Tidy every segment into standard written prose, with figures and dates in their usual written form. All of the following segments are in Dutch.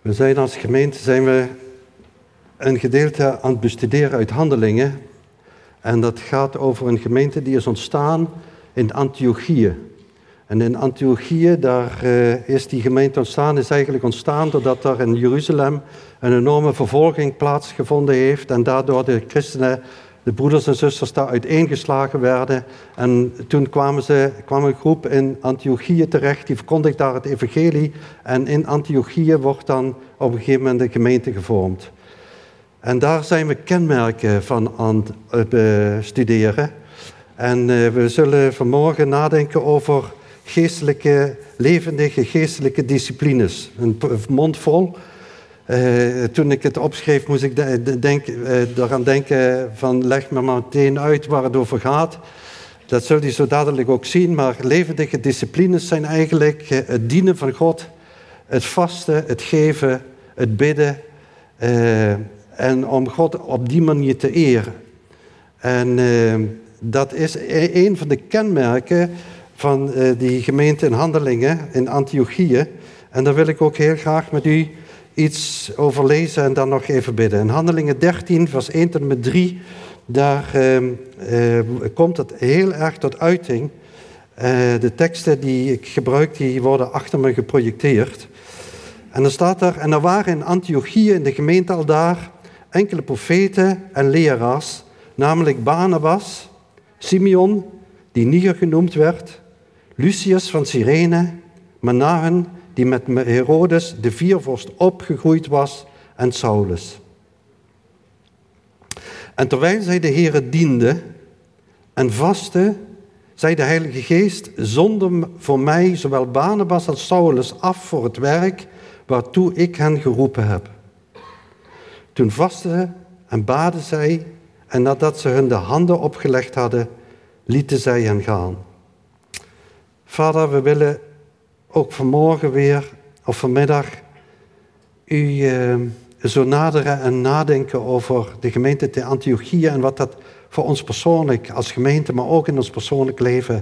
We zijn als gemeente een gedeelte aan het bestuderen uit Handelingen. En dat gaat over een gemeente die is ontstaan in Antiochië. En in Antiochië, daar is die gemeente ontstaan, is eigenlijk ontstaan doordat er in Jeruzalem een enorme vervolging plaatsgevonden heeft. En daardoor de christenen, de broeders en zusters daar uiteengeslagen werden. En toen kwam een groep in Antiochië terecht, die verkondigt daar het evangelie. En in Antiochië wordt dan op een gegeven moment een gemeente gevormd. En daar zijn we kenmerken van aan het bestuderen. En we zullen vanmorgen nadenken over levendige geestelijke disciplines. Een mond vol. Toen ik het opschreef moest ik eraan denken van leg me maar meteen uit waar het over gaat. Dat zult u zo dadelijk ook zien, maar levendige disciplines zijn eigenlijk het dienen van God, het vasten, het geven, het bidden en om God op die manier te eren. En dat is een van de kenmerken van die gemeente in Handelingen in Antiochië. En daar wil ik ook heel graag met u iets over lezen en dan nog even bidden. In Handelingen 13, vers 1 tot en met 3, daar komt het heel erg tot uiting. De teksten die ik gebruik, die worden achter me geprojecteerd. En dan staat er, en er waren in Antiochië in de gemeente al daar enkele profeten en leraars, namelijk Barnabas, Simeon, die Niger genoemd werd, Lucius van Cyrene, Manahen, die met Herodes de viervorst opgegroeid was, en Saulus. En terwijl zij de Heere dienden en vasten, zei de Heilige Geest, zond voor mij zowel Barnabas als Saulus af voor het werk waartoe ik hen geroepen heb. Toen vasten en baden zij, en nadat ze hun de handen opgelegd hadden, lieten zij hen gaan. Vader, we willen ook vanmorgen weer, of vanmiddag, u zo naderen en nadenken over de gemeente te Antiochië en wat dat voor ons persoonlijk als gemeente, maar ook in ons persoonlijk leven,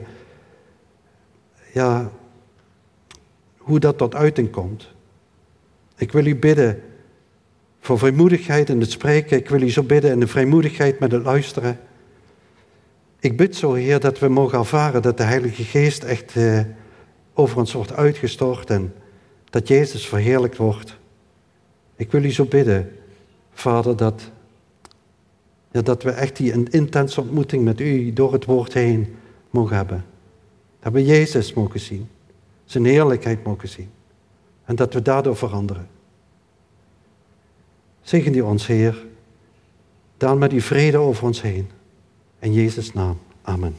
ja, hoe dat tot uiting komt. Ik wil u bidden voor vrijmoedigheid in het spreken. Ik wil u zo bidden in de vrijmoedigheid met het luisteren. Ik bid zo, Heer, dat we mogen ervaren dat de Heilige Geest echt over ons wordt uitgestort en dat Jezus verheerlijkt wordt. Ik wil u zo bidden, Vader, dat we echt die intense ontmoeting met u door het woord heen mogen hebben. Dat we Jezus mogen zien, zijn heerlijkheid mogen zien en dat we daardoor veranderen. Zegen u ons, Heer, daal met uw vrede over ons heen. In Jezus' naam, amen.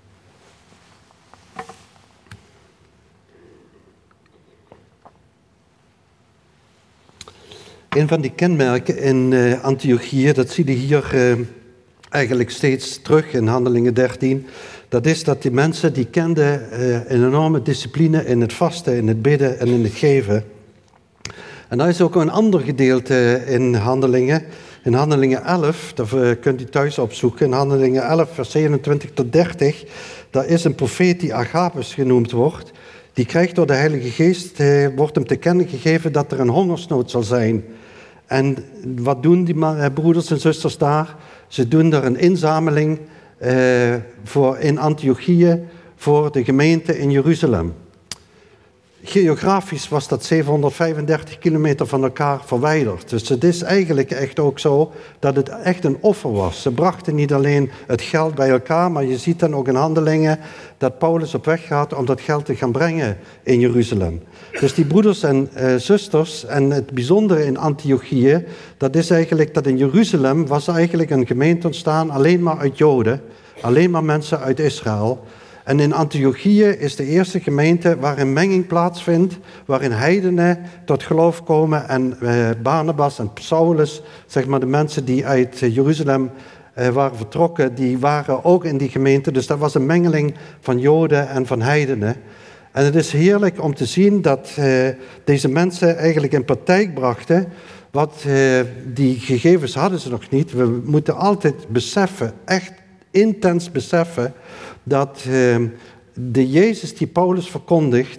Een van die kenmerken in Antiochië, dat zie je hier eigenlijk steeds terug in Handelingen 13. Dat is dat die mensen die kenden een enorme discipline in het vasten, in het bidden en in het geven. En daar is ook een ander gedeelte in Handelingen. In Handelingen 11, dat kunt u thuis opzoeken. In Handelingen 11, vers 27 tot 30. Daar is een profeet die Agabus genoemd wordt. Die krijgt door de Heilige Geest, wordt hem te kennen gegeven dat er een hongersnood zal zijn. En wat doen die broeders en zusters daar? Ze doen daar een inzameling in Antiochië voor de gemeente in Jeruzalem. Geografisch was dat 735 kilometer van elkaar verwijderd. Dus het is eigenlijk echt ook zo dat het echt een offer was. Ze brachten niet alleen het geld bij elkaar, maar je ziet dan ook in Handelingen dat Paulus op weg gaat om dat geld te gaan brengen in Jeruzalem. Dus die broeders en zusters, en het bijzondere in Antiochië, dat is eigenlijk dat in Jeruzalem was eigenlijk een gemeente ontstaan alleen maar uit Joden, alleen maar mensen uit Israël. En in Antiochië is de eerste gemeente waarin menging plaatsvindt, waarin heidenen tot geloof komen en Barnabas en Saulus, zeg maar de mensen die uit Jeruzalem waren vertrokken, die waren ook in die gemeente. Dus dat was een mengeling van Joden en van heidenen. En het is heerlijk om te zien dat deze mensen eigenlijk in praktijk brachten, wat die gegevens hadden ze nog niet. We moeten altijd beseffen, echt intens beseffen, dat de Jezus die Paulus verkondigt,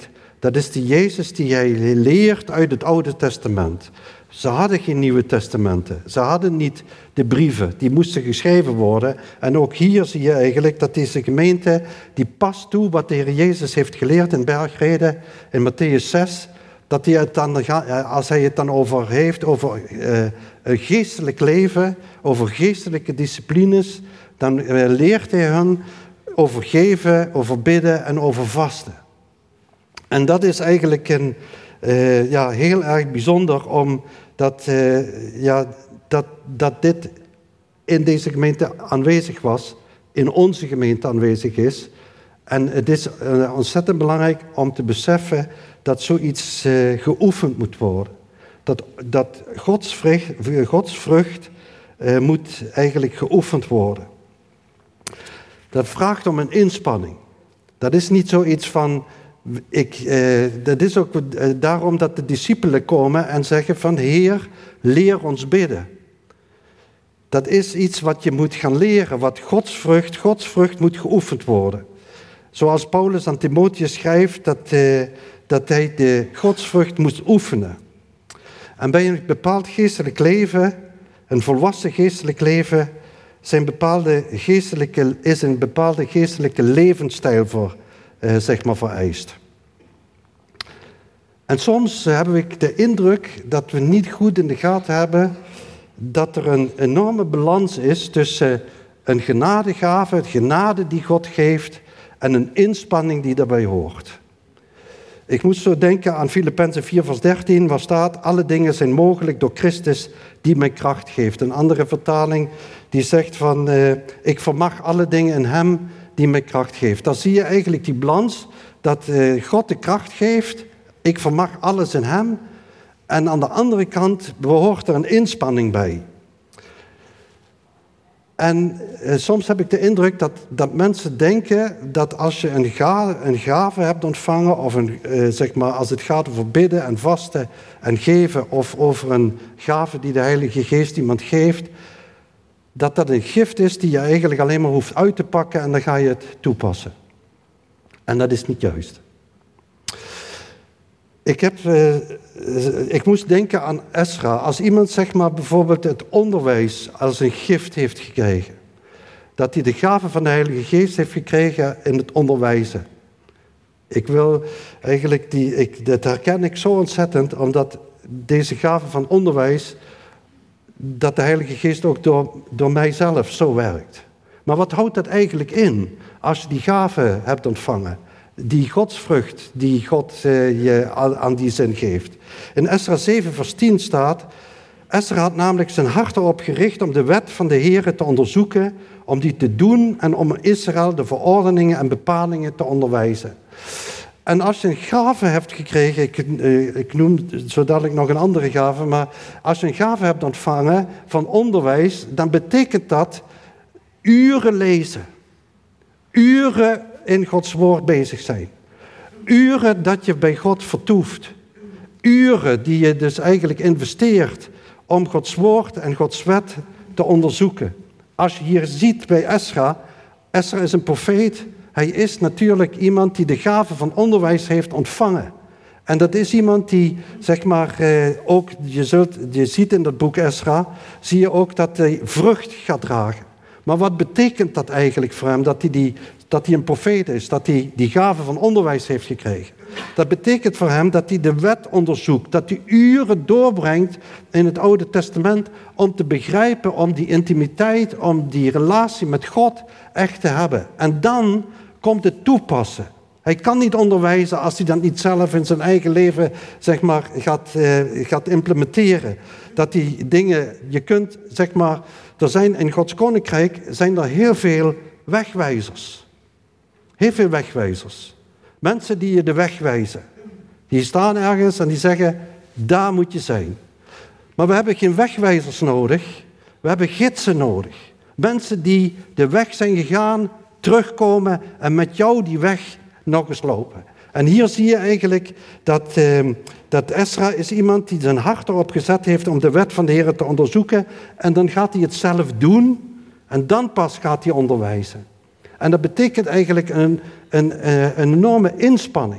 Dat is de Jezus die hij leert uit het Oude Testament. Ze hadden geen Nieuwe Testamenten. Ze hadden niet de brieven. Die moesten geschreven worden. En ook hier zie je eigenlijk dat deze gemeente, die past toe wat de Heer Jezus heeft geleerd in Bergrede, in Mattheüs 6. Dat hij het dan, als hij het dan over heeft, over een geestelijk leven, over geestelijke disciplines, dan leert hij hen over geven, over bidden en over vasten. En dat is eigenlijk heel erg bijzonder, omdat dat dit in deze gemeente aanwezig was, in onze gemeente aanwezig is. En het is ontzettend belangrijk om te beseffen dat zoiets geoefend moet worden. Dat Gods vrucht moet eigenlijk geoefend worden. Dat vraagt om een inspanning. Dat is niet zoiets van... dat is ook daarom dat de discipelen komen en zeggen van... Heer, leer ons bidden. Dat is iets wat je moet gaan leren. Wat Gods vrucht moet geoefend worden. Zoals Paulus aan Timotheus schrijft dat hij de godsvrucht moest oefenen. En bij een bepaald geestelijk leven, een volwassen geestelijk leven, is een bepaalde geestelijke levensstijl vereist. En soms heb ik de indruk dat we niet goed in de gaten hebben dat er een enorme balans is tussen een genadegave, het genade die God geeft, en een inspanning die daarbij hoort. Ik moest zo denken aan Filippenzen 4 vers 13, waar staat: alle dingen zijn mogelijk door Christus die mij kracht geeft. Een andere vertaling die zegt van, ik vermag alle dingen in hem die mij kracht geeft. Dan zie je eigenlijk die balans, dat God de kracht geeft, ik vermag alles in hem. En aan de andere kant behoort er een inspanning bij. En soms heb ik de indruk dat mensen denken dat als je een gave hebt ontvangen, of als het gaat over bidden en vasten en geven, of over een gave die de Heilige Geest iemand geeft, dat dat een gift is die je eigenlijk alleen maar hoeft uit te pakken en dan ga je het toepassen. En dat is niet juist. Ik moest denken aan Ezra. Als iemand bijvoorbeeld het onderwijs als een gift heeft gekregen. Dat hij de gave van de Heilige Geest heeft gekregen in het onderwijzen. Dat herken ik zo ontzettend, omdat deze gave van onderwijs, dat de Heilige Geest ook door mijzelf zo werkt. Maar wat houdt dat eigenlijk in als je die gave hebt ontvangen? Die godsvrucht die God je aan die zin geeft. In Esra 7 vers 10 staat: Esra had namelijk zijn hart erop gericht om de wet van de Heere te onderzoeken, om die te doen en om Israël de verordeningen en bepalingen te onderwijzen. En als je een gave hebt gekregen, ik noem zo dadelijk nog een andere gave, maar als je een gave hebt ontvangen van onderwijs, dan betekent dat uren lezen. Uren in Gods woord bezig zijn. Uren dat je bij God vertoeft. Uren die je dus eigenlijk investeert om Gods woord en Gods wet te onderzoeken. Als je hier ziet bij Esra is een profeet. Hij is natuurlijk iemand die de gave van onderwijs heeft ontvangen. En dat is iemand die, ook, je ziet in dat boek Esra, zie je ook dat hij vrucht gaat dragen. Maar wat betekent dat eigenlijk voor hem, dat hij een profeet is, dat hij die gave van onderwijs heeft gekregen? Dat betekent voor hem dat hij de wet onderzoekt, dat hij uren doorbrengt in het Oude Testament om te begrijpen, om die intimiteit, om die relatie met God echt te hebben. En dan komt het toepassen. Hij kan niet onderwijzen als hij dat niet zelf in zijn eigen leven gaat implementeren. Dat die dingen, je kunt er zijn in Gods Koninkrijk zijn er heel veel wegwijzers. Heel veel wegwijzers. Mensen die je de weg wijzen. Die staan ergens en die zeggen, daar moet je zijn. Maar we hebben geen wegwijzers nodig. We hebben gidsen nodig. Mensen die de weg zijn gegaan, terugkomen en met jou die weg nog eens lopen. En hier zie je eigenlijk dat Esra is iemand die zijn hart erop gezet heeft om de wet van de Heer te onderzoeken. En dan gaat hij het zelf doen en dan pas gaat hij onderwijzen. En dat betekent eigenlijk een enorme inspanning.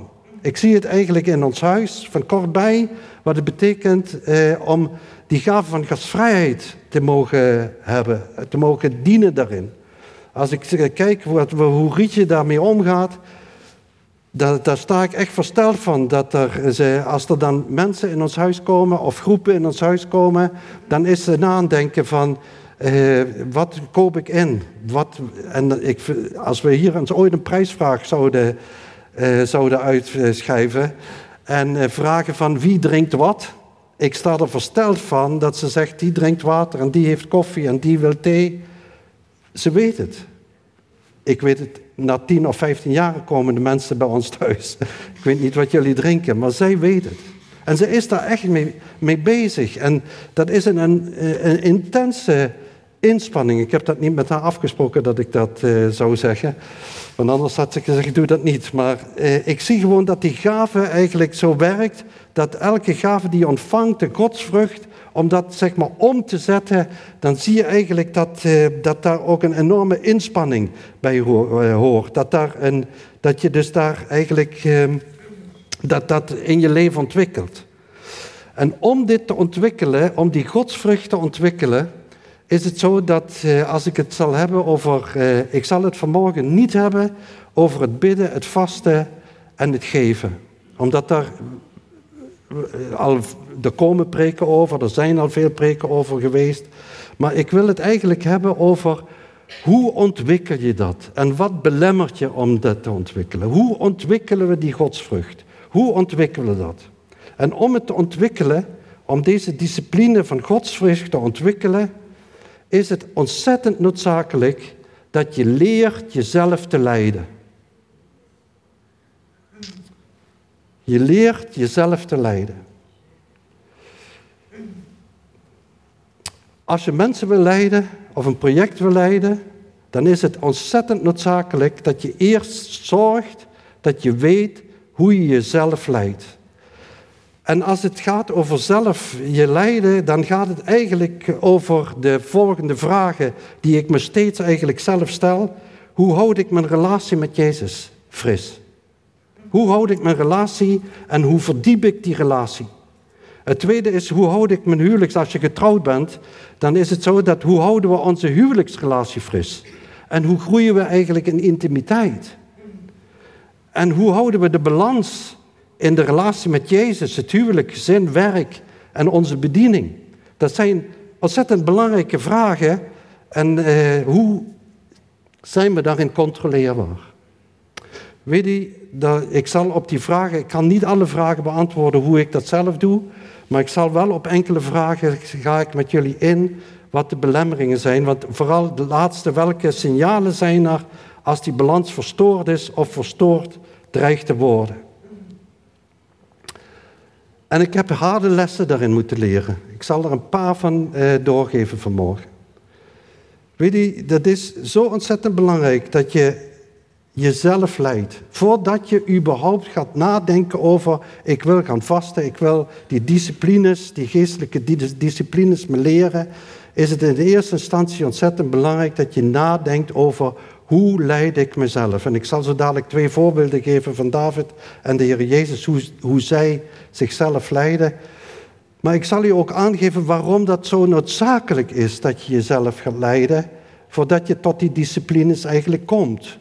Ik zie het eigenlijk in ons huis, van kortbij, wat het betekent om die gave van gastvrijheid te mogen hebben, te mogen dienen daarin. Als ik kijk hoe Rietje daarmee omgaat, daar sta ik echt versteld van. Als er dan mensen in ons huis komen of groepen in ons huis komen, dan is ze na aan het denken van, wat koop ik in? Als we hier eens ooit een prijsvraag zouden uitschrijven en vragen van wie drinkt wat, ik sta er versteld van dat ze zegt die drinkt water en die heeft koffie en die wil thee. Ze weet het. Ik weet het, na 10 of 15 jaar komen de mensen bij ons thuis. Ik weet niet wat jullie drinken, maar zij weet het. En ze is daar echt mee bezig. En dat is een intense inspanning. Ik heb dat niet met haar afgesproken dat ik dat zou zeggen. Want anders had ze gezegd, doe dat niet. Maar ik zie gewoon dat die gave eigenlijk zo werkt, dat elke gave die je ontvangt, de godsvrucht, om dat zeg maar om te zetten, dan zie je eigenlijk dat daar ook een enorme inspanning bij hoort. Dat je dus daar eigenlijk dat in je leven ontwikkelt. En om dit te ontwikkelen, om die godsvrucht te ontwikkelen, is het zo dat als ik het zal hebben over, ik zal het vanmorgen niet hebben over het bidden, het vasten en het geven. Omdat er komen preken over, er zijn al veel preken over geweest. Maar ik wil het eigenlijk hebben over hoe ontwikkel je dat? En wat belemmert je om dat te ontwikkelen? Hoe ontwikkelen we die godsvrucht? Hoe ontwikkelen we dat? En om het te ontwikkelen, om deze discipline van godsvrucht te ontwikkelen, is het ontzettend noodzakelijk dat je leert jezelf te leiden. Je leert jezelf te leiden. Als je mensen wil leiden of een project wil leiden, dan is het ontzettend noodzakelijk dat je eerst zorgt dat je weet hoe je jezelf leidt. En als het gaat over zelf je leiden, dan gaat het eigenlijk over de volgende vragen die ik me steeds eigenlijk zelf stel. Hoe houd ik mijn relatie met Jezus fris? Hoe houd ik mijn relatie en hoe verdiep ik die relatie? Het tweede is, hoe houd ik mijn huwelijks... Als je getrouwd bent, dan is het zo dat hoe houden we onze huwelijksrelatie fris? En hoe groeien we eigenlijk in intimiteit? En hoe houden we de balans in de relatie met Jezus, het huwelijk, gezin, werk en onze bediening? Dat zijn ontzettend belangrijke vragen. En hoe zijn we daarin controleerbaar? Weet je, ik zal op die vragen, ik kan niet alle vragen beantwoorden hoe ik dat zelf doe, maar ik zal wel op enkele vragen, ga ik met jullie in, wat de belemmeringen zijn. Want vooral de laatste, welke signalen zijn er als die balans verstoord is of verstoord dreigt te worden? En ik heb harde lessen daarin moeten leren. Ik zal er een paar van doorgeven vanmorgen. Weet je, dat is zo ontzettend belangrijk dat je jezelf leidt. Voordat je überhaupt gaat nadenken over, ik wil gaan vasten, ik wil die disciplines, die geestelijke disciplines me leren, is het in de eerste instantie ontzettend belangrijk dat je nadenkt over hoe leid ik mezelf. En ik zal zo dadelijk 2 voorbeelden geven van David en de Heer Jezus, hoe zij zichzelf leiden. Maar ik zal je ook aangeven waarom dat zo noodzakelijk is dat je jezelf gaat leiden, voordat je tot die disciplines eigenlijk komt.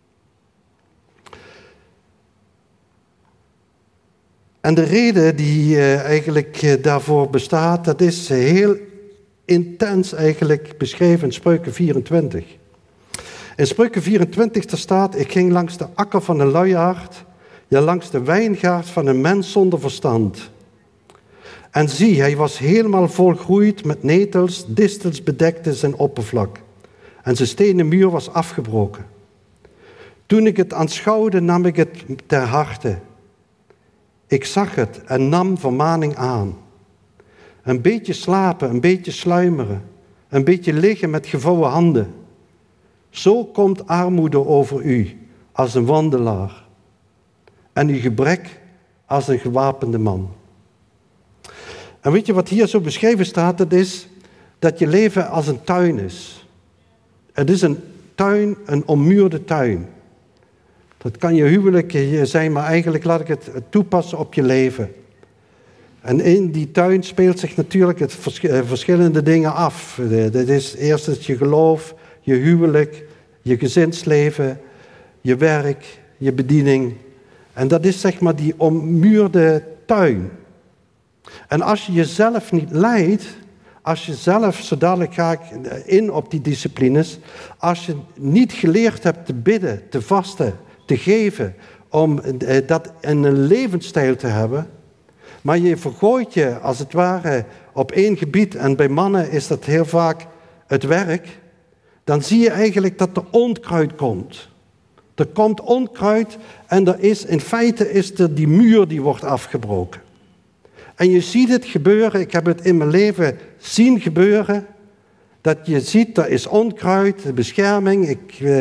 En de reden die eigenlijk daarvoor bestaat, dat is heel intens eigenlijk beschreven in Spreuken 24. In Spreuken 24 daar staat, ik ging langs de akker van een luiaard, ja langs de wijngaard van een mens zonder verstand. En zie, hij was helemaal volgroeid met netels, distels bedekte zijn oppervlak. En zijn stenen muur was afgebroken. Toen ik het aanschouwde, nam ik het ter harte. Ik zag het en nam vermaning aan. Een beetje slapen, een beetje sluimeren, een beetje liggen met gevouwen handen. Zo komt armoede over u als een wandelaar en uw gebrek als een gewapende man. En weet je wat hier zo beschreven staat? Dat is dat je leven als een tuin is. Het is een tuin, een ommuurde tuin. Dat kan je huwelijk zijn, maar eigenlijk laat ik het toepassen op je leven. En in die tuin speelt zich natuurlijk verschillende dingen af. Dat is eerst je geloof, je huwelijk, je gezinsleven, je werk, je bediening. En dat is zeg maar die ommuurde tuin. En als je jezelf niet leidt, als je zelf, zo dadelijk ga ik in op die disciplines, als je niet geleerd hebt te bidden, te vasten, te geven, om dat in een levensstijl te hebben, maar je vergooit je als het ware op één gebied, en bij mannen is dat heel vaak het werk, dan zie je eigenlijk dat er onkruid komt. Er komt onkruid en in feite is er die muur die wordt afgebroken. En je ziet het gebeuren, ik heb het in mijn leven zien gebeuren, dat je ziet, er is onkruid, de bescherming,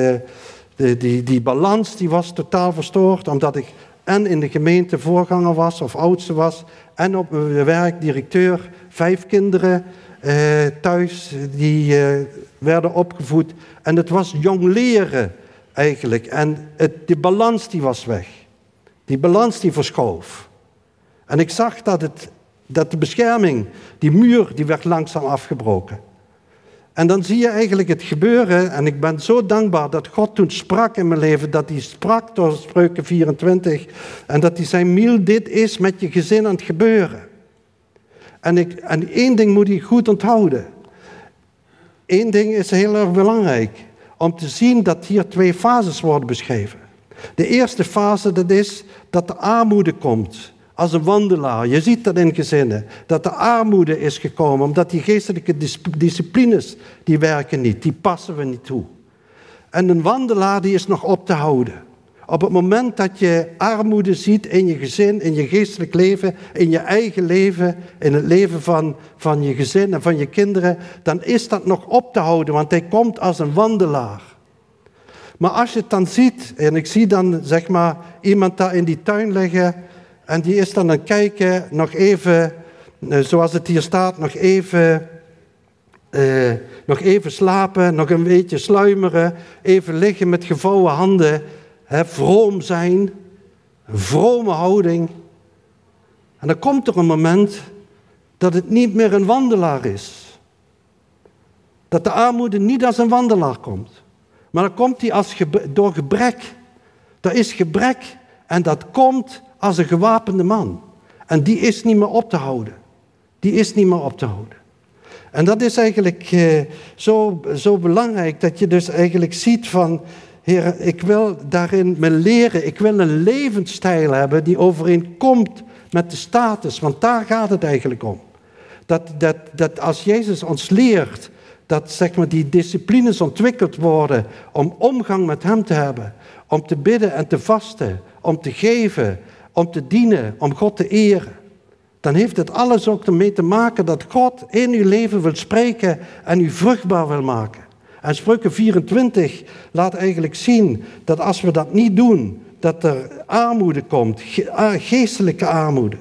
die balans die was totaal verstoord, omdat ik en in de gemeente voorganger was of oudste was, en op mijn werk directeur, 5 kinderen thuis, die werden opgevoed. En het was jong leren eigenlijk. En de balans die was weg. Die balans die verschoof. En ik zag dat de bescherming, die muur, die werd langzaam afgebroken. En dan zie je eigenlijk het gebeuren, en ik ben zo dankbaar dat God toen sprak in mijn leven, dat hij sprak door Spreuken 24, en dat hij zei, Miel, dit is met je gezin aan het gebeuren. En één ding moet je goed onthouden. Eén ding is heel erg belangrijk, om te zien dat hier 2 fases worden beschreven. De eerste fase, dat is dat de armoede komt. Als een wandelaar. Je ziet dat in gezinnen. Dat de armoede is gekomen. Omdat die geestelijke disciplines, die werken niet. Die passen we niet toe. En een wandelaar die is nog op te houden. Op het moment dat je armoede ziet in je gezin, in je geestelijk leven, in je eigen leven, in het leven van je gezin en van je kinderen, dan is dat nog op te houden. Want hij komt als een wandelaar. Maar als je het dan ziet, en ik zie dan zeg maar iemand daar in die tuin liggen, en die is dan aan het kijken, nog even, zoals het hier staat, nog even slapen, nog een beetje sluimeren, even liggen met gevouwen handen, vroom zijn, een vrome houding. En dan komt er een moment dat het niet meer een wandelaar is. Dat de armoede niet als een wandelaar komt. Maar dan komt die door gebrek. Er is gebrek en dat komt als een gewapende man. En die is niet meer op te houden. Die is niet meer op te houden. En dat is eigenlijk zo belangrijk dat je dus eigenlijk ziet van, Heer, ik wil daarin me leren. Ik wil een levensstijl hebben die overeenkomt met de status. Want daar gaat het eigenlijk om. Dat als Jezus ons leert, dat zeg maar, die disciplines ontwikkeld worden om omgang met hem te hebben. Om te bidden en te vasten. Om te geven. Om te dienen. Om God te eren. Dan heeft het alles ook ermee te maken dat God in uw leven wil spreken en u vruchtbaar wil maken. En Spreuken 24 laat eigenlijk zien dat als we dat niet doen, dat er armoede komt, geestelijke armoede.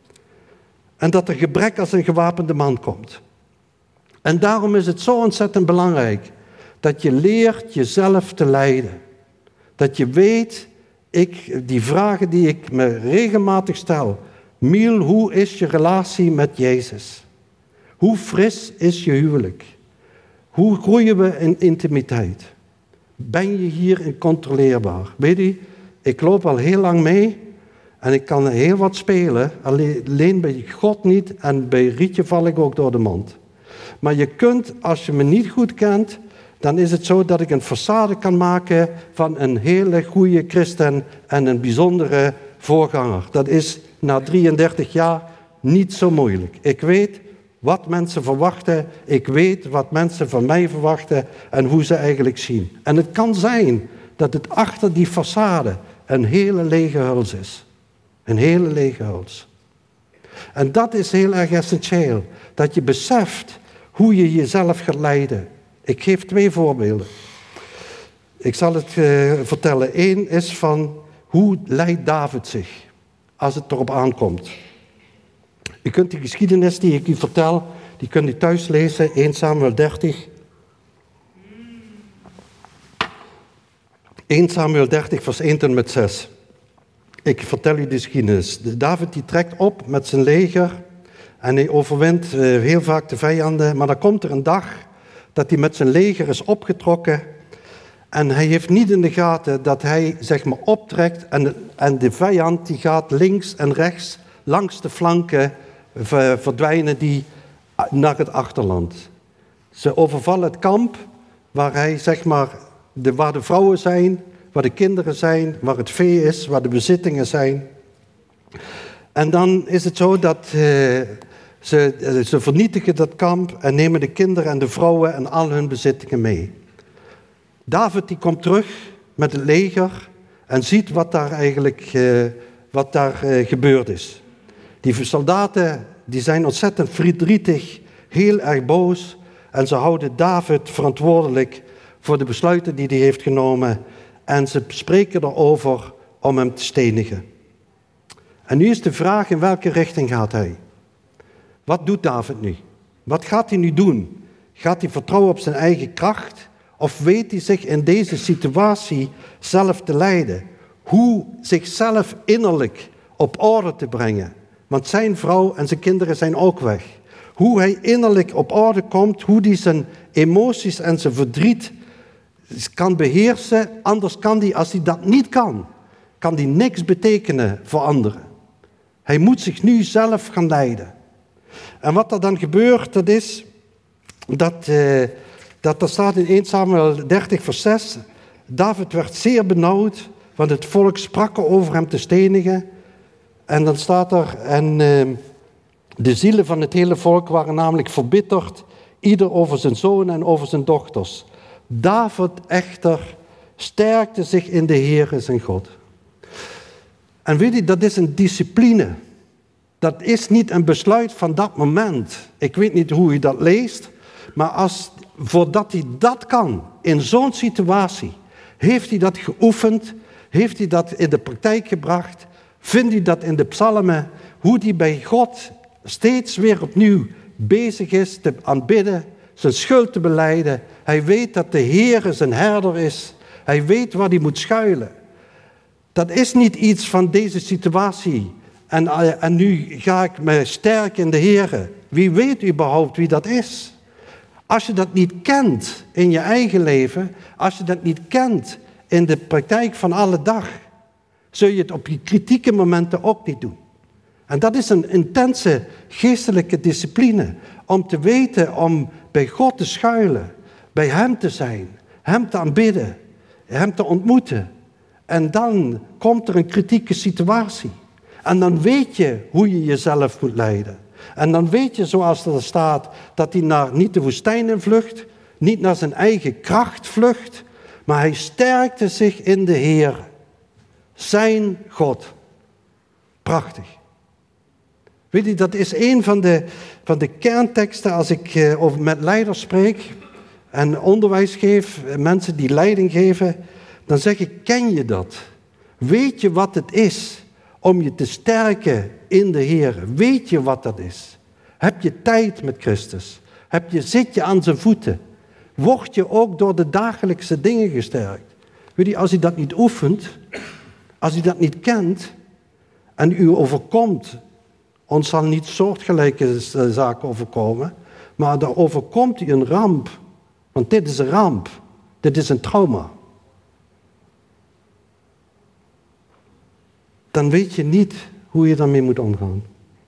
En dat er gebrek als een gewapende man komt. En daarom is het zo ontzettend belangrijk dat je leert jezelf te leiden. Dat je weet, die vragen die ik me regelmatig stel. Miel, hoe is je relatie met Jezus? Hoe fris is je huwelijk? Hoe groeien we in intimiteit? Ben je hierin controleerbaar? Weet je, ik loop al heel lang mee en ik kan heel wat spelen. Alleen bij God niet en bij Rietje val ik ook door de mand. Maar je kunt, als je me niet goed kent, dan is het zo dat ik een façade kan maken van een hele goede christen en een bijzondere voorganger. Dat is na 33 jaar niet zo moeilijk. Ik weet wat mensen verwachten. Ik weet wat mensen van mij verwachten en hoe ze eigenlijk zien. En het kan zijn dat het achter die façade een hele lege huls is. Een hele lege huls. En dat is heel erg essentieel. Dat je beseft hoe je jezelf gaat leiden. Ik geef 2 voorbeelden. Ik zal het vertellen. Eén is van hoe leidt David zich als het erop aankomt. U kunt die geschiedenis die ik u vertel, die kunt u thuis lezen, 1 Samuel 30. 1 Samuel 30 vers 1 tot en met 6. Ik vertel u de geschiedenis. David die trekt op met zijn leger en hij overwint heel vaak de vijanden. Maar dan komt er een dag dat hij met zijn leger is opgetrokken en hij heeft niet in de gaten dat hij zeg maar optrekt en de vijand die gaat links en rechts langs de flanken verdwijnen die naar het achterland. Ze overvallen het kamp waar hij zeg maar waar de vrouwen zijn, waar de kinderen zijn, waar het vee is, waar de bezittingen zijn. En dan is het zo dat ze vernietigen dat kamp en nemen de kinderen en de vrouwen en al hun bezittingen mee. David die komt terug met het leger en ziet wat daar eigenlijk gebeurd is. Die soldaten die zijn ontzettend verdrietig, heel erg boos en ze houden David verantwoordelijk voor de besluiten die hij heeft genomen en ze spreken erover om hem te stenigen. En nu is de vraag, in welke richting gaat hij? Wat doet David nu? Wat gaat hij nu doen? Gaat hij vertrouwen op zijn eigen kracht? Of weet hij zich in deze situatie zelf te leiden? Hoe zichzelf innerlijk op orde te brengen? Want zijn vrouw en zijn kinderen zijn ook weg. Hoe hij innerlijk op orde komt, hoe hij zijn emoties en zijn verdriet kan beheersen. Anders kan hij, als hij dat niet kan hij niks betekenen voor anderen. Hij moet zich nu zelf gaan leiden. En wat er dan gebeurt, dat is dat er staat in 1 Samuel 30 vers 6. David werd zeer benauwd, want het volk sprak over hem te stenigen. En dan staat er, en de zielen van het hele volk waren namelijk verbitterd, ieder over zijn zoon en over zijn dochters. David echter sterkte zich in de Heere zijn God. En weet je, dat is een discipline. Dat is niet een besluit van dat moment. Ik weet niet hoe u dat leest, maar voordat hij dat kan, in zo'n situatie, heeft hij dat geoefend, heeft hij dat in de praktijk gebracht, vindt hij dat in de psalmen, hoe hij bij God steeds weer opnieuw bezig is te aanbidden, zijn schuld te belijden. Hij weet dat de Heere zijn herder is. Hij weet waar hij moet schuilen. Dat is niet iets van deze situatie. En nu ga ik me sterken in de Heere. Wie weet überhaupt wie dat is? Als je dat niet kent in je eigen leven, als je dat niet kent in de praktijk van alle dag, zul je het op je kritieke momenten ook niet doen. En dat is een intense geestelijke discipline. Om te weten, om bij God te schuilen, bij Hem te zijn, Hem te aanbidden, Hem te ontmoeten. En dan komt er een kritieke situatie. En dan weet je hoe je jezelf moet leiden. En dan weet je, zoals er staat, dat hij naar niet de woestijn in vlucht, niet naar zijn eigen kracht vlucht, maar hij sterkte zich in de Heer, zijn God. Prachtig. Weet je, dat is een van de kernteksten als ik met leiders spreek en onderwijs geef, mensen die leiding geven, dan zeg ik, ken je dat? Weet je wat het is om je te sterken in de Heer? Weet je wat dat is? Heb je tijd met Christus? Zit je aan zijn voeten? Word je ook door de dagelijkse dingen gesterkt? Weet je, als je dat niet oefent, als je dat niet kent en u overkomt, ons zal niet soortgelijke zaken overkomen, maar er overkomt u een ramp. Want dit is een ramp. Dit is een trauma. Dan weet je niet hoe je daarmee moet omgaan.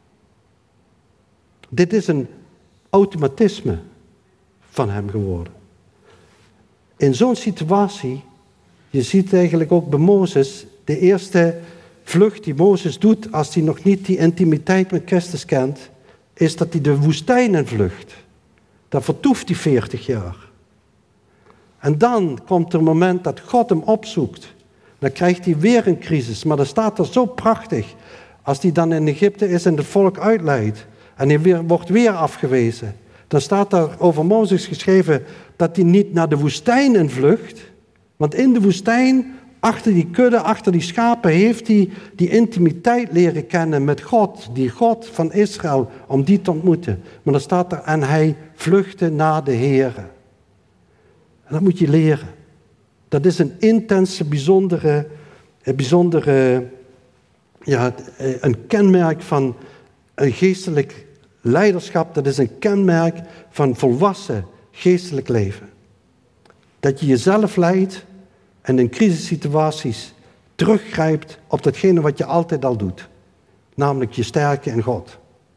Dit is een automatisme van hem geworden. In zo'n situatie, je ziet eigenlijk ook bij Mozes, de eerste vlucht die Mozes doet als hij nog niet die intimiteit met Christus kent, is dat hij de woestijn in vlucht. Daar vertoeft hij 40 jaar. En dan komt er een moment dat God hem opzoekt. Dan krijgt hij weer een crisis, maar dat staat er zo prachtig. Als hij dan in Egypte is en het volk uitleidt en hij wordt weer afgewezen, dan staat er over Mozes geschreven dat hij niet naar de woestijn in vlucht, want in de woestijn, achter die kudde, achter die schapen, heeft hij die intimiteit leren kennen met God, die God van Israël, om die te ontmoeten. Maar dan staat er, en hij vluchtte naar de Heere. En dat moet je leren. Dat is een intense, bijzondere een kenmerk van een geestelijk leiderschap. Dat is een kenmerk van volwassen geestelijk leven. Dat je jezelf leidt en in crisissituaties teruggrijpt op datgene wat je altijd al doet. Namelijk je sterke in God.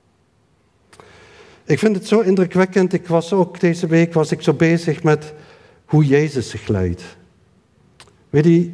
Ik vind het zo indrukwekkend. Deze week was ik zo bezig met hoe Jezus zich leidt. Weet je,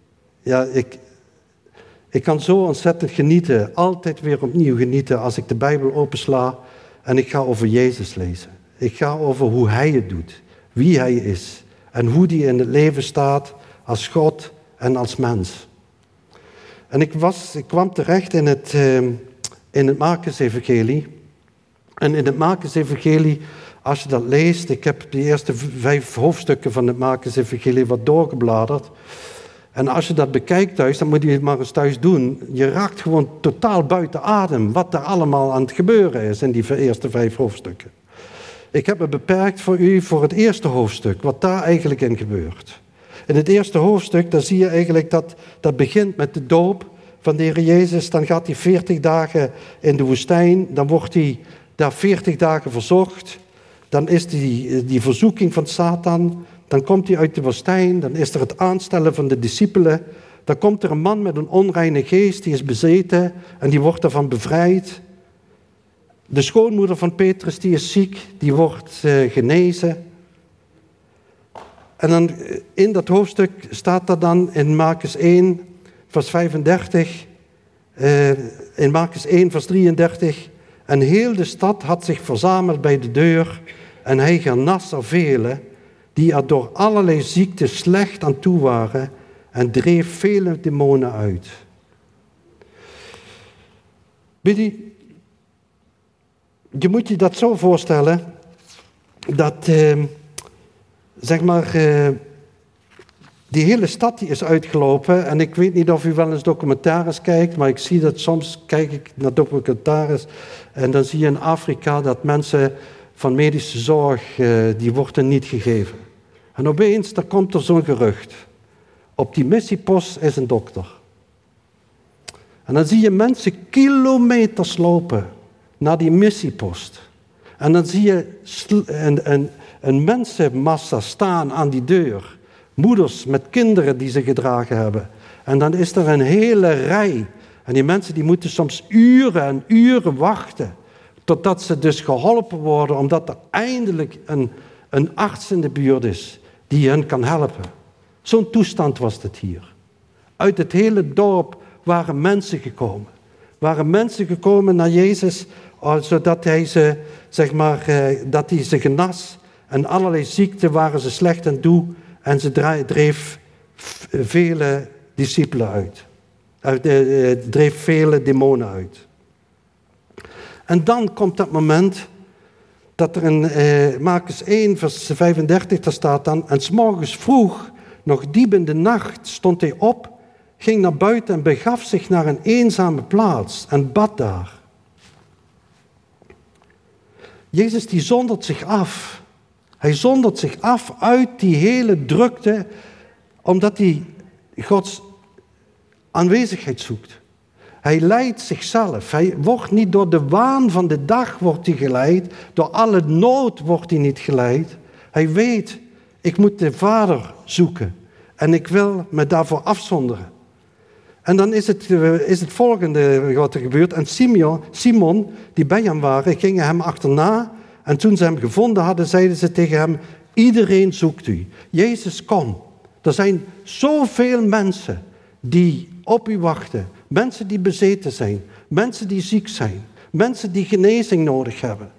ik kan zo ontzettend genieten, altijd weer opnieuw genieten als ik de Bijbel opensla en ik ga over Jezus lezen. Ik ga over hoe Hij het doet, wie Hij is en hoe Hij in het leven staat als God en als mens. En ik kwam terecht in het Markus-evangelie. En in het Markus-evangelie, als je dat leest, ik heb de eerste 5 hoofdstukken van het Markus-evangelie wat doorgebladerd. En als je dat bekijkt thuis, dan moet je het maar eens thuis doen. Je raakt gewoon totaal buiten adem wat er allemaal aan het gebeuren is in die eerste 5 hoofdstukken. Ik heb me beperkt voor u voor het eerste hoofdstuk, wat daar eigenlijk in gebeurt. In het eerste hoofdstuk, daar zie je eigenlijk dat begint met de doop van de Heer Jezus. Dan gaat hij 40 dagen in de woestijn, dan wordt hij daar 40 dagen verzocht. Dan is die verzoeking van Satan. Dan komt hij uit de woestijn. Dan is er het aanstellen van de discipelen. Dan komt er een man met een onreine geest. Die is bezeten en die wordt daarvan bevrijd. De schoonmoeder van Petrus die is ziek. Die wordt genezen. En dan in dat hoofdstuk staat er dan in Markus 1 vers 35. In Markus 1 vers 33. En heel de stad had zich verzameld bij de deur. En hij genas er velen, die er door allerlei ziekten slecht aan toe waren. En dreef vele demonen uit. Je moet je dat zo voorstellen. Dat, die hele stad die is uitgelopen. En ik weet niet of u wel eens documentaires kijkt, maar ik zie dat soms kijk ik naar documentaires. En dan zie je in Afrika dat mensen van medische zorg, die worden niet gegeven. En opeens, daar komt er zo'n gerucht. Op die missiepost is een dokter. En dan zie je mensen kilometers lopen naar die missiepost. En dan zie je een mensenmassa staan aan die deur. Moeders met kinderen die ze gedragen hebben. En dan is er een hele rij. En die mensen die moeten soms uren en uren wachten. Totdat ze dus geholpen worden. Omdat er eindelijk een arts in de buurt is die hen kan helpen. Zo'n toestand was het hier. Uit het hele dorp waren mensen gekomen. Waren mensen gekomen naar Jezus. Zodat hij ze, dat hij ze genas. En allerlei ziekten waren ze slecht aan toe. En ze dreef vele discipelen uit. Dreef vele demonen uit. En dan komt dat moment dat er in Markus 1 vers 35 daar staat dan. En 's morgens vroeg, nog diep in de nacht, stond hij op, ging naar buiten en begaf zich naar een eenzame plaats en bad daar. Jezus die zondert zich af. Hij zondert zich af uit die hele drukte, omdat hij Gods aanwezigheid zoekt. Hij leidt zichzelf. Hij wordt niet door de waan van de dag wordt hij geleid. Door alle nood wordt hij niet geleid. Hij weet, ik moet de Vader zoeken. En ik wil me daarvoor afzonderen. En dan is het volgende wat er gebeurt. En Simon, die bij hem waren, gingen hem achterna. En toen ze hem gevonden hadden, zeiden ze tegen hem, iedereen zoekt u. Jezus, kom. Er zijn zoveel mensen die op u wachten. Mensen die bezeten zijn. Mensen die ziek zijn. Mensen die genezing nodig hebben.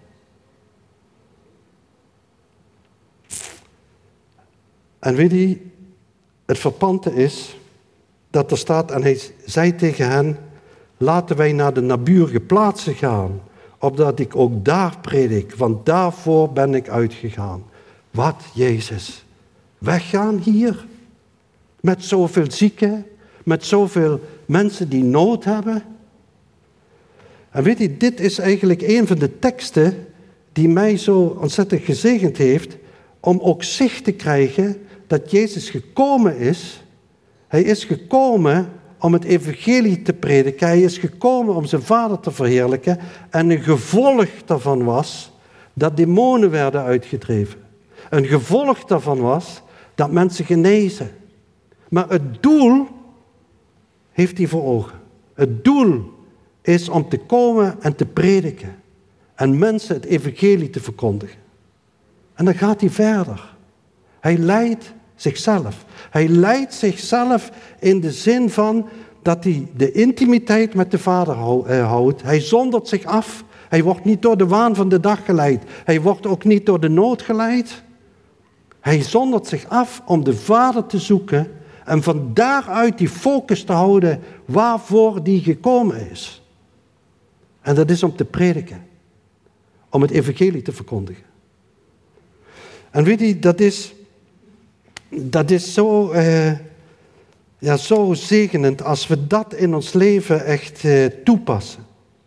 En weet je, het verpante is dat er staat, en hij zei tegen hen, laten wij naar de naburige plaatsen gaan, opdat ik ook daar predik, want daarvoor ben ik uitgegaan. Wat, Jezus? Weggaan hier? Met zoveel zieken? Met zoveel mensen die nood hebben? En weet je, dit is eigenlijk een van de teksten die mij zo ontzettend gezegend heeft, om ook zicht te krijgen dat Jezus gekomen is. Hij is gekomen om het evangelie te prediken. Hij is gekomen om zijn Vader te verheerlijken. En een gevolg daarvan was dat demonen werden uitgedreven. Een gevolg daarvan was dat mensen genezen. Maar het doel heeft hij voor ogen. Het doel is om te komen en te prediken. En mensen het evangelie te verkondigen. En dan gaat hij verder. Hij leidt zichzelf. Hij leidt zichzelf in de zin van dat hij de intimiteit met de Vader houdt. Hij zondert zich af. Hij wordt niet door de waan van de dag geleid. Hij wordt ook niet door de nood geleid. Hij zondert zich af om de Vader te zoeken en van daaruit die focus te houden waarvoor die gekomen is. En dat is om te prediken. Om het evangelie te verkondigen. En weet je, dat is zo, zo zegenend als we dat in ons leven echt toepassen.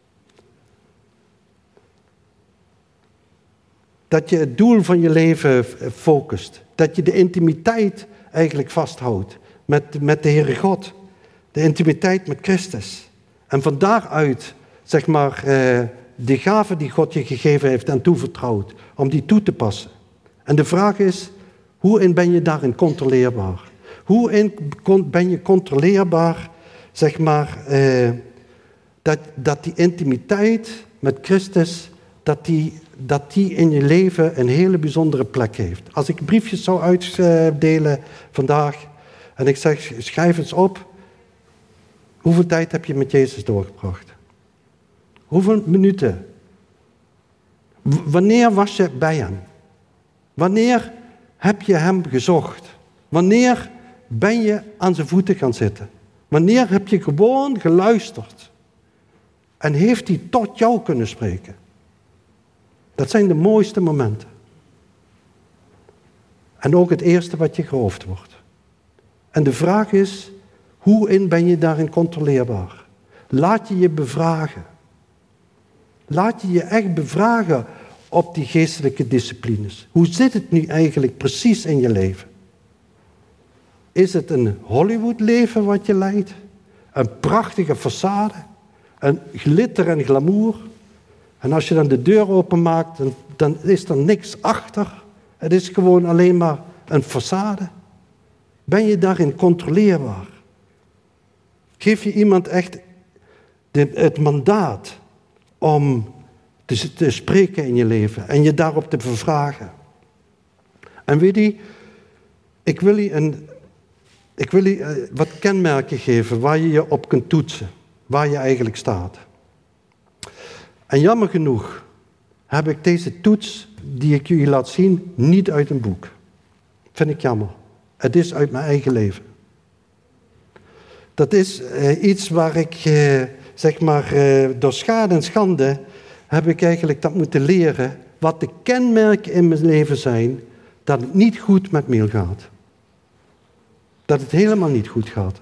Dat je het doel van je leven focust. Dat je de intimiteit eigenlijk vasthoudt met de Heere God. De intimiteit met Christus. En van daaruit, zeg maar, de gave die God je gegeven heeft en toevertrouwd, om die toe te passen. En de vraag is, hoe ben je daarin controleerbaar? Hoe ben je controleerbaar, zeg maar, dat die intimiteit met Christus, dat die in je leven een hele bijzondere plek heeft. Als ik briefjes zou uitdelen vandaag en ik zeg, schrijf eens op, hoeveel tijd heb je met Jezus doorgebracht? Hoeveel minuten? Wanneer was je bij hem? Wanneer heb je hem gezocht? Wanneer ben je aan zijn voeten gaan zitten? Wanneer heb je gewoon geluisterd? En heeft hij tot jou kunnen spreken? Dat zijn de mooiste momenten. En ook het eerste wat je gehoofd wordt. En de vraag is, hoe ben je daarin controleerbaar? Laat je je bevragen. Laat je je echt bevragen op die geestelijke disciplines. Hoe zit het nu eigenlijk precies in je leven? Is het een Hollywood-leven wat je leidt? Een prachtige façade? Een glitter en glamour? En als je dan de deur openmaakt, dan is er niks achter. Het is gewoon alleen maar een façade. Ben je daarin controleerbaar? Geef je iemand echt het mandaat om te spreken in je leven en je daarop te bevragen? En weet je, ik wil je wat kenmerken geven waar je je op kunt toetsen, waar je eigenlijk staat. En jammer genoeg heb ik deze toets die ik jullie laat zien niet uit een boek. Vind ik jammer. Het is uit mijn eigen leven. Dat is iets waar ik, zeg maar, door schade en schande heb ik eigenlijk dat moeten leren. Wat de kenmerken in mijn leven zijn, dat het niet goed met me gaat. Dat het helemaal niet goed gaat.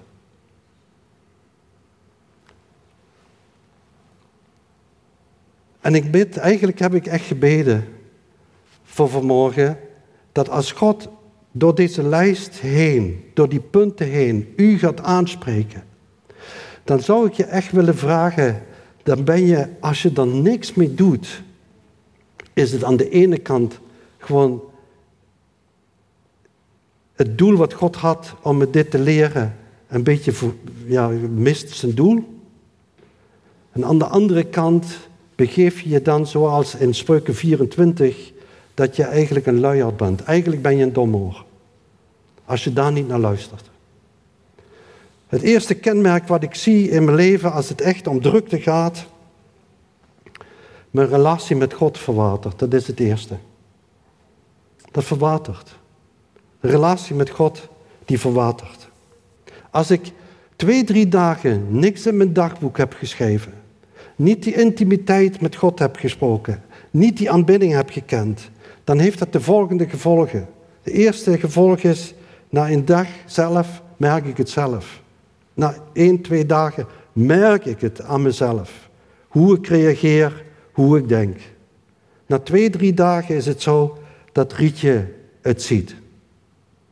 En eigenlijk heb ik echt gebeden voor vanmorgen, dat als God door deze lijst heen, door die punten heen, u gaat aanspreken, dan zou ik je echt willen vragen, dan ben je, als je er niks mee doet, is het aan de ene kant gewoon het doel wat God had om me dit te leren, een beetje mist zijn doel. En aan de andere kant begeef je je dan, zoals in Spreuken 24, dat je eigenlijk een luiaard bent. Eigenlijk ben je een domoor. Als je daar niet naar luistert. Het eerste kenmerk wat ik zie in mijn leven als het echt om drukte gaat, mijn relatie met God verwatert. Dat is het eerste. Dat verwatert. De relatie met God, die verwatert. Als ik 2-3 dagen niks in mijn dagboek heb geschreven, niet die intimiteit met God heb gesproken, niet die aanbidding heb gekend, dan heeft dat de volgende gevolgen. De eerste gevolg is, na een dag zelf merk ik het zelf. Na 1-2 dagen merk ik het aan mezelf. Hoe ik reageer, hoe ik denk. Na 2-3 dagen is het zo dat Rietje het ziet.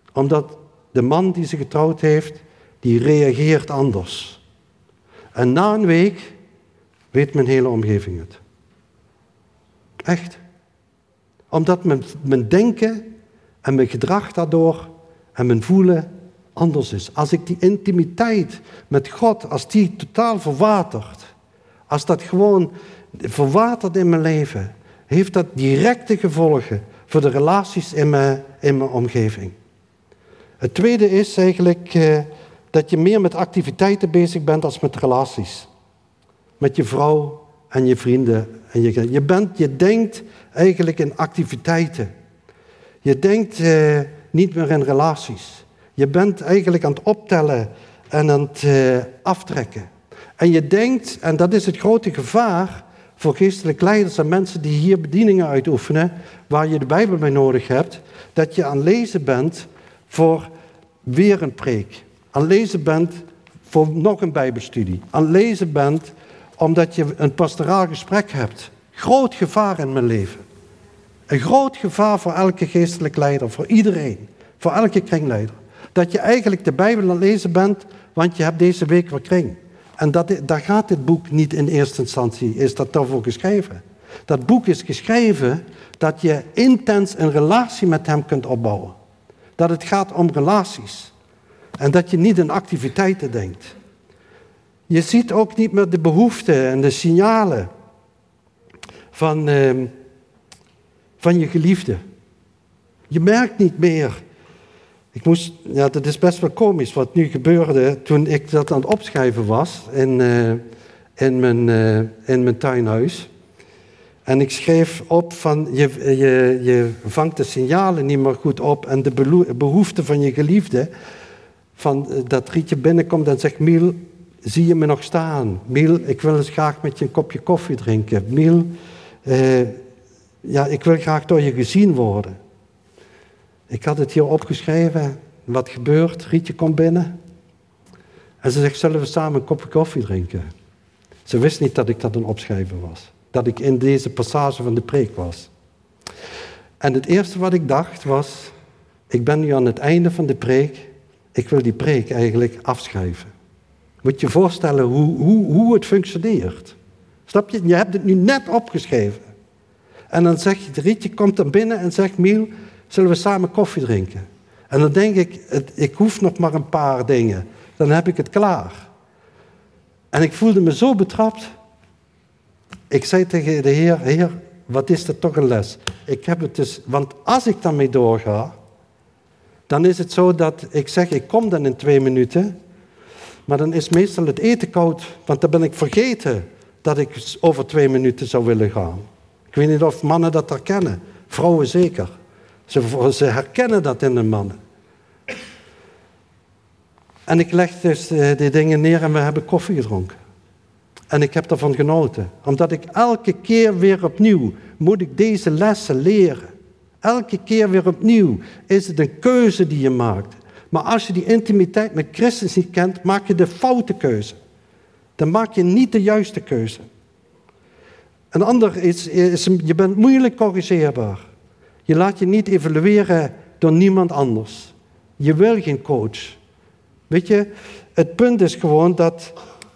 Omdat de man die ze getrouwd heeft, die reageert anders. En na een week weet mijn hele omgeving het. Echt. Omdat mijn denken en mijn gedrag daardoor en mijn voelen anders is. Als ik die intimiteit met God, als die totaal verwatert, als dat gewoon verwatert in mijn leven, heeft dat directe gevolgen voor de relaties in mijn omgeving. Het tweede is eigenlijk dat je meer met activiteiten bezig bent dan met relaties. Met je vrouw en je vrienden. En je denkt eigenlijk in activiteiten. Je denkt niet meer in relaties. Je bent eigenlijk aan het optellen en aan het aftrekken. En je denkt, en dat is het grote gevaar voor geestelijke leiders en mensen die hier bedieningen uitoefenen, waar je de Bijbel bij nodig hebt, dat je aan het lezen bent voor weer een preek. Aan het lezen bent voor nog een Bijbelstudie. Aan het lezen bent omdat je een pastoraal gesprek hebt. Groot gevaar in mijn leven. Een groot gevaar voor elke geestelijke leider, voor iedereen. Voor elke kringleider. Dat je eigenlijk de Bijbel aan het lezen bent, want je hebt deze week weer kring. En daar gaat dit boek niet in eerste instantie, is dat daarvoor geschreven. Dat boek is geschreven dat je intens een relatie met hem kunt opbouwen. Dat het gaat om relaties. En dat je niet in activiteiten denkt. Je ziet ook niet meer de behoeften en de signalen van je geliefde. Je merkt niet meer. Dat is best wel komisch wat nu gebeurde toen ik dat aan het opschrijven was in mijn tuinhuis. En ik schreef op van je vangt de signalen niet meer goed op en de behoeften van je geliefde. Van dat Rietje binnenkomt en zegt, Miel, zie je me nog staan? Miel, ik wil eens graag met je een kopje koffie drinken. Miel, ik wil graag door je gezien worden. Ik had het hier opgeschreven. Wat gebeurt? Rietje komt binnen. En ze zegt, zullen we samen een kopje koffie drinken? Ze wist niet dat ik dat aan het opschrijven was. Dat ik in deze passage van de preek was. En het eerste wat ik dacht was, ik ben nu aan het einde van de preek. Ik wil die preek eigenlijk afschrijven. Moet je je voorstellen hoe het functioneert. Snap je? Je hebt het nu net opgeschreven. En dan zeg je, Rietje komt dan binnen en zegt, Miel, zullen we samen koffie drinken? En dan denk ik hoef nog maar een paar dingen. Dan heb ik het klaar. En ik voelde me zo betrapt. Ik zei tegen de Heer, wat is dat toch een les? Ik heb het dus, want als ik daarmee doorga, dan is het zo dat ik zeg, ik kom dan in 2 minuten, maar dan is meestal het eten koud, want dan ben ik vergeten dat ik over 2 minuten zou willen gaan. Ik weet niet of mannen dat herkennen, vrouwen zeker. Ze herkennen dat in de mannen. En ik leg dus die dingen neer en we hebben koffie gedronken. En ik heb daarvan genoten. Omdat ik elke keer weer opnieuw moet ik deze lessen leren. Elke keer weer opnieuw is het een keuze die je maakt. Maar als je die intimiteit met Christus niet kent, maak je de foute keuze. Dan maak je niet de juiste keuze. Een ander is je bent moeilijk corrigeerbaar. Je laat je niet evalueren door niemand anders. Je wil geen coach. Weet je, het punt is gewoon dat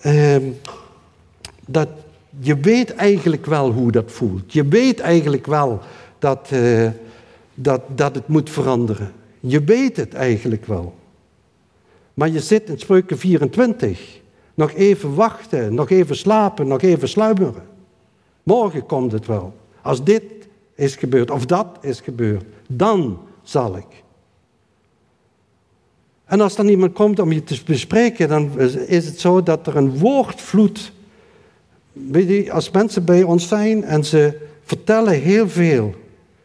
je weet eigenlijk wel hoe dat voelt. Je weet eigenlijk wel dat het moet veranderen. Je weet het eigenlijk wel. Maar je zit in Spreuken 24. Nog even wachten, nog even slapen, nog even sluimeren. Morgen komt het wel. Als dit is gebeurd, of dat is gebeurd, dan zal ik. En als dan iemand komt om je te bespreken, dan is het zo dat er een woordvloed. Weet je, als mensen bij ons zijn en ze vertellen heel veel.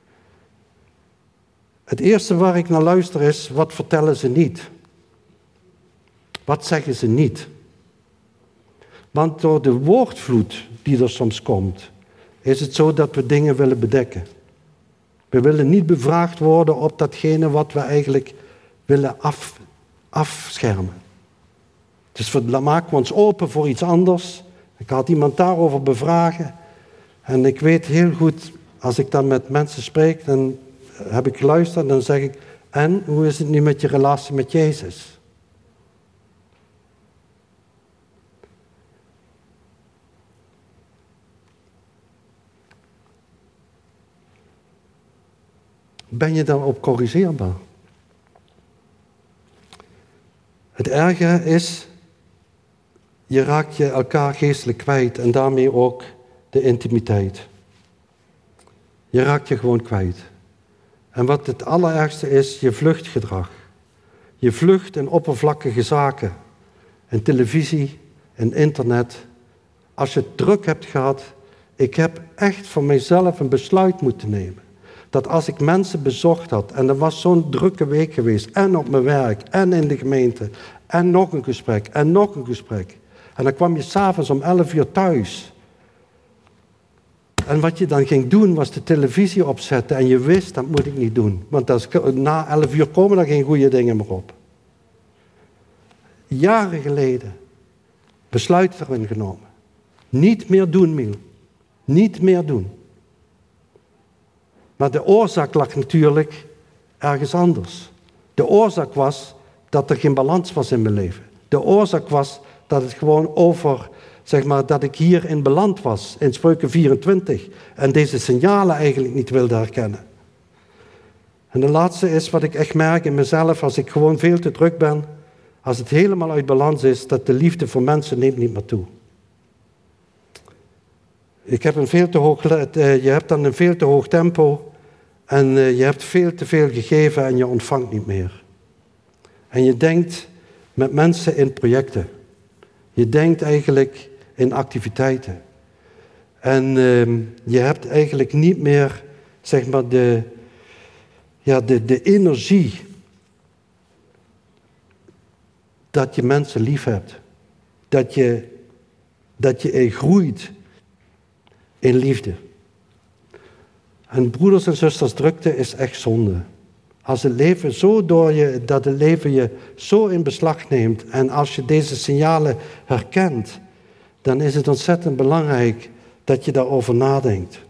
Het eerste waar ik naar luister is, wat vertellen ze niet? Wat zeggen ze niet? Want door de woordvloed die er soms komt, is het zo dat we dingen willen bedekken. We willen niet bevraagd worden op datgene wat we eigenlijk willen afschermen. Dus dan maken we ons open voor iets anders. Ik had iemand daarover bevragen. En ik weet heel goed, als ik dan met mensen spreek, dan heb ik geluisterd en dan zeg ik, En hoe is het nu met je relatie met Jezus? Ben je daarop corrigeerbaar? Het erge is, je raakt je elkaar geestelijk kwijt en daarmee ook de intimiteit. Je raakt je gewoon kwijt. En wat het allerergste is, je vluchtgedrag. Je vlucht in oppervlakkige zaken. In televisie, in internet. Als je het druk hebt gehad, ik heb echt voor mijzelf een besluit moeten nemen. Dat als ik mensen bezocht had, en er was zo'n drukke week geweest, en op mijn werk, en in de gemeente, en nog een gesprek, en nog een gesprek. En dan kwam je 's avonds om 11 uur thuis. En wat je dan ging doen, was de televisie opzetten. En je wist, dat moet ik niet doen. Want na 11 uur komen er geen goede dingen meer op. Jaren geleden, besluit erin genomen. Niet meer doen, Miel. Niet meer doen. Maar de oorzaak lag natuurlijk ergens anders. De oorzaak was dat er geen balans was in mijn leven. De oorzaak was dat het gewoon dat ik hierin beland was, in Spreuken 24. En deze signalen eigenlijk niet wilde herkennen. En de laatste is wat ik echt merk in mezelf, als ik gewoon veel te druk ben, als het helemaal uit balans is, dat de liefde voor mensen neemt niet meer toe. Je hebt dan een veel te hoog tempo en je hebt veel te veel gegeven en je ontvangt niet meer. En je denkt met mensen in projecten. Je denkt eigenlijk in activiteiten. En je hebt eigenlijk niet meer, de energie dat je mensen lief hebt. Dat je groeit in liefde. En broeders en zusters, drukte is echt zonde. Als het leven dat het leven je zo in beslag neemt en als je deze signalen herkent, dan is het ontzettend belangrijk dat je daarover nadenkt.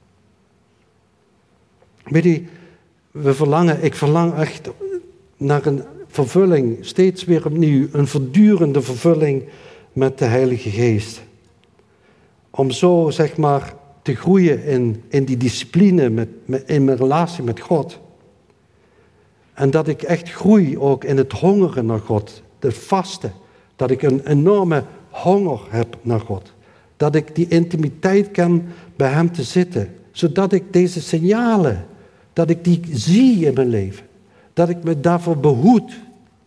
Weet je, ik verlang echt naar een vervulling, steeds weer opnieuw, een voortdurende vervulling met de Heilige Geest. Om zo, te groeien in die discipline, in mijn relatie met God. En dat ik echt groei ook in het hongeren naar God, het vasten. Dat ik een enorme honger heb naar God. Dat ik die intimiteit ken bij Hem te zitten. Zodat ik deze signalen, dat ik die zie in mijn leven. Dat ik me daarvoor behoed.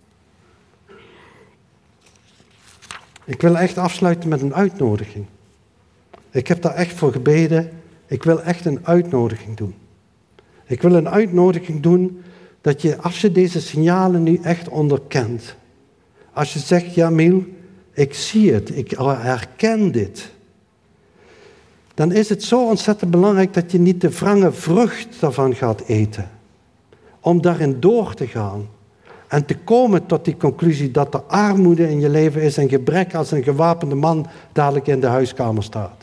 Ik wil echt afsluiten met een uitnodiging. Ik heb daar echt voor gebeden. Ik wil echt een uitnodiging doen. Ik wil een uitnodiging doen dat je, als je deze signalen nu echt onderkent. Als je zegt, ja Miel, ik zie het, ik herken dit. Dan is het zo ontzettend belangrijk dat je niet de wrange vrucht daarvan gaat eten. Om daarin door te gaan. En te komen tot die conclusie dat er armoede in je leven is en gebrek als een gewapende man dadelijk in de huiskamer staat.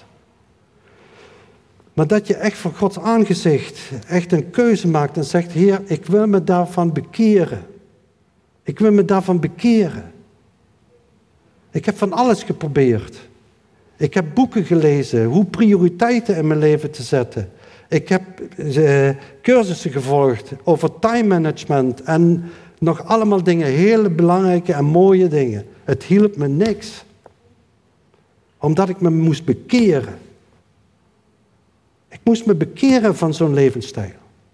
Maar dat je echt voor Gods aangezicht echt een keuze maakt en zegt, Heer, ik wil me daarvan bekeren. Ik wil me daarvan bekeren. Ik heb van alles geprobeerd. Ik heb boeken gelezen, hoe prioriteiten in mijn leven te zetten. Ik heb cursussen gevolgd over time management en nog allemaal dingen, hele belangrijke en mooie dingen. Het hielp me niks. Omdat ik me moest bekeren. Ik moest me bekeren van zo'n levensstijl.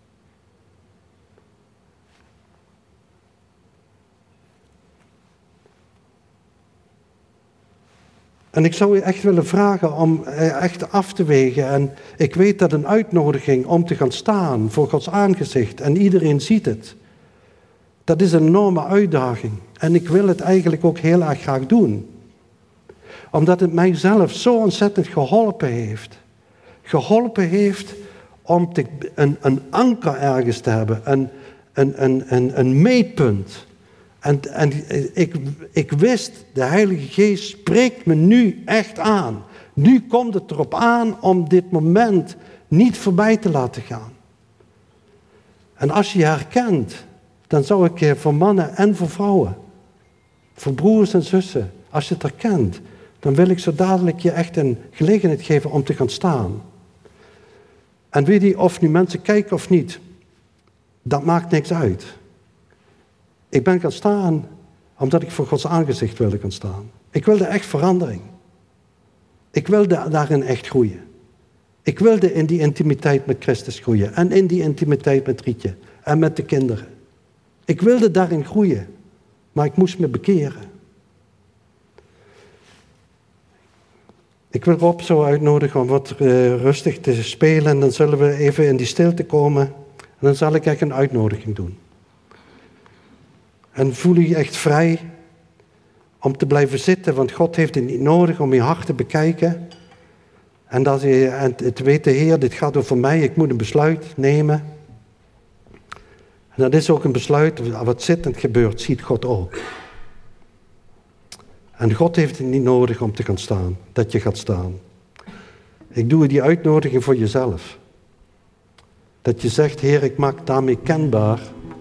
En ik zou je echt willen vragen om echt af te wegen. En ik weet dat een uitnodiging om te gaan staan voor Gods aangezicht. En iedereen ziet het. Dat is een enorme uitdaging. En ik wil het eigenlijk ook heel erg graag doen. Omdat het mijzelf zo ontzettend geholpen heeft. Geholpen heeft om een anker ergens te hebben. Een meetpunt. En ik wist, de Heilige Geest spreekt me nu echt aan. Nu komt het erop aan om dit moment niet voorbij te laten gaan. En als je herkent dan zou ik voor mannen en voor vrouwen, voor broers en zussen, als je het herkent, dan wil ik zo dadelijk je echt een gelegenheid geven om te gaan staan. En weet je, of nu mensen kijken of niet, dat maakt niks uit. Ik ben gaan staan omdat ik voor Gods aangezicht wilde gaan staan. Ik wilde echt verandering. Ik wilde daarin echt groeien. Ik wilde in die intimiteit met Christus groeien. En in die intimiteit met Rietje. En met de kinderen. Ik wilde daarin groeien. Maar ik moest me bekeren. Ik wil Rob zo uitnodigen om wat rustig te spelen. En dan zullen we even in die stilte komen. En dan zal ik echt een uitnodiging doen. En voel je echt vrij om te blijven zitten. Want God heeft het niet nodig om je hart te bekijken. En te weten, Heer, dit gaat over mij. Ik moet een besluit nemen. En dat is ook een besluit. Wat zittend gebeurt, ziet God ook. En God heeft het niet nodig om te gaan staan. Dat je gaat staan. Ik doe die uitnodiging voor jezelf. Dat je zegt, Heer, ik maak daarmee kenbaar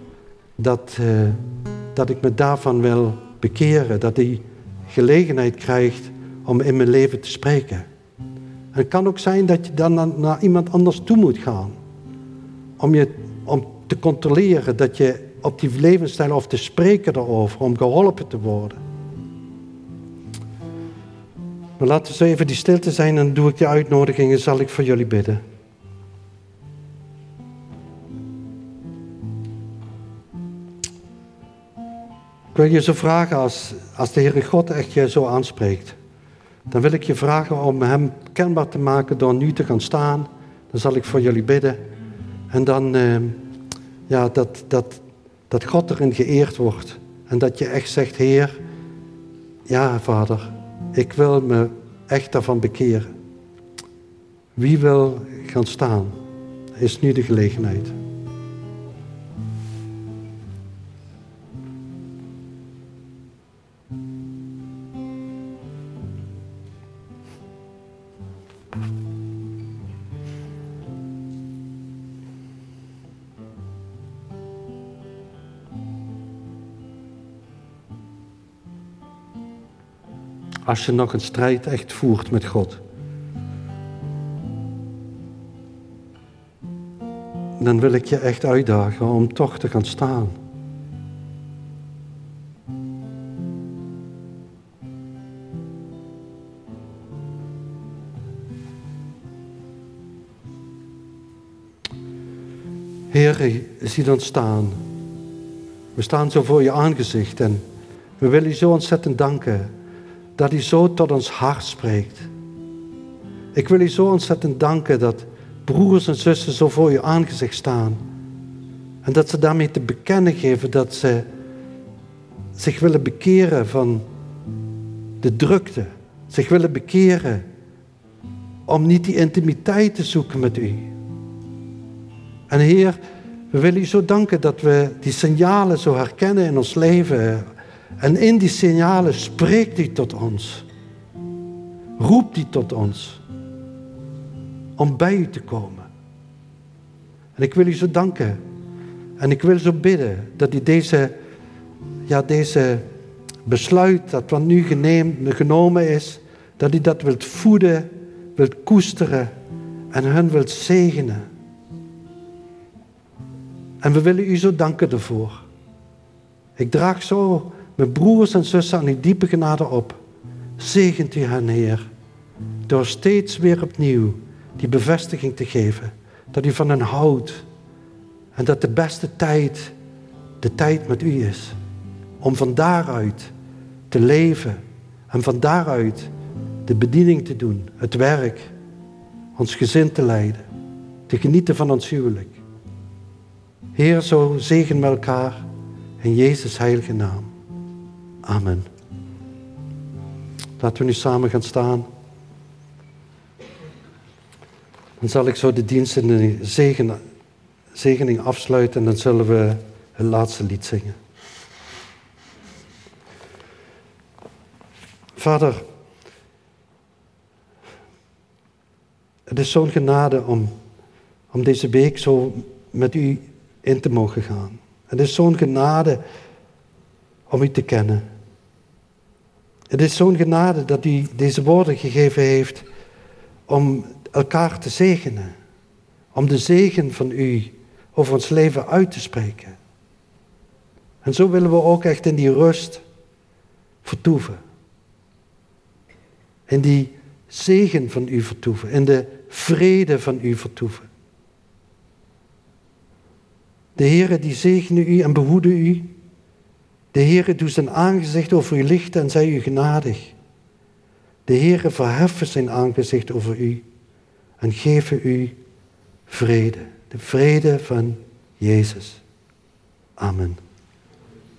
dat ik me daarvan wil bekeren. Dat die gelegenheid krijgt om in mijn leven te spreken. En het kan ook zijn dat je dan naar iemand anders toe moet gaan. Om te controleren dat je op die levensstijl of te spreken erover. Om geholpen te worden. Maar laten we zo even die stilte zijn en dan doe ik die uitnodiging en zal ik voor jullie bidden. Ik wil je zo vragen als de Heere God echt je zo aanspreekt. Dan wil ik je vragen om hem kenbaar te maken door nu te gaan staan. Dan zal ik voor jullie bidden. En dan dat God erin geëerd wordt. En dat je echt zegt, Heer, ja Vader, ik wil me echt daarvan bekeren. Wie wil gaan staan? Is nu de gelegenheid. Als je nog een strijd echt voert met God. Dan wil ik je echt uitdagen om toch te gaan staan. Heer, zie ons staan. We staan zo voor je aangezicht en we willen je zo ontzettend danken dat hij zo tot ons hart spreekt. Ik wil je zo ontzettend danken dat broers en zussen zo voor je aangezicht staan. En dat ze daarmee te bekennen geven dat ze zich willen bekeren van de drukte. Zich willen bekeren om niet die intimiteit te zoeken met u. En Heer, we willen u zo danken dat we die signalen zo herkennen in ons leven. En in die signalen spreekt u tot ons. Roept u tot ons. Om bij u te komen. En ik wil u zo danken. En ik wil zo bidden dat u deze besluit dat wat nu genomen is, dat u dat wilt voeden, wilt koesteren en hen wilt zegenen. En we willen u zo danken ervoor. Ik draag zo mijn broers en zussen aan uw diepe genade op. Zegent u hen, Heer. Door steeds weer opnieuw die bevestiging te geven. Dat u van hen houdt. En dat de beste tijd de tijd met u is. Om van daaruit te leven. En van daaruit de bediening te doen. Het werk. Ons gezin te leiden. Te genieten van ons huwelijk. Heer, zo zegen met elkaar. In Jezus' heilige naam. Amen. Laten we nu samen gaan staan. Dan zal ik zo de dienst in de zegening afsluiten en dan zullen we het laatste lied zingen. Vader, het is zo'n genade om deze week zo met u in te mogen gaan. Het is zo'n genade om u te kennen. Het is zo'n genade dat u deze woorden gegeven heeft om elkaar te zegenen. Om de zegen van u over ons leven uit te spreken. En zo willen we ook echt in die rust vertoeven. In die zegen van u vertoeven. In de vrede van u vertoeven. De Heere die zegene u en behoede u. De Heere doet zijn aangezicht over u lichten en zij u genadig. De Heere verheffen zijn aangezicht over u en geven u vrede. De vrede van Jezus. Amen.